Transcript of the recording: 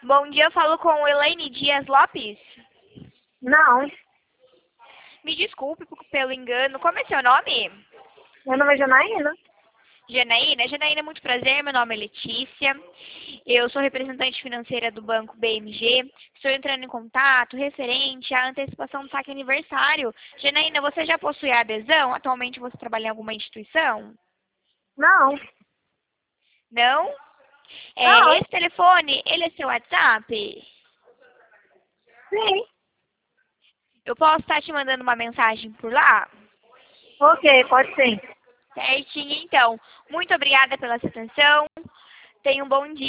Bom dia, eu falo com Elaine Dias Lopes. Não, Me desculpe pelo engano. Como é seu nome? meu nome é Janaína. Janaína? Janaína, muito prazer. Meu nome é Letícia. Eu sou representante financeira do Banco BMG. Estou entrando em contato referente à antecipação do saque aniversário. Janaína, você já possui a adesão? Atualmente você trabalha em alguma instituição? Não, Não? não, Esse telefone, ele é seu WhatsApp? sim. Eu posso estar te mandando uma mensagem por lá? Ok, pode sim. Certinho, então. Muito obrigada pela sua atenção. Tenha um bom dia.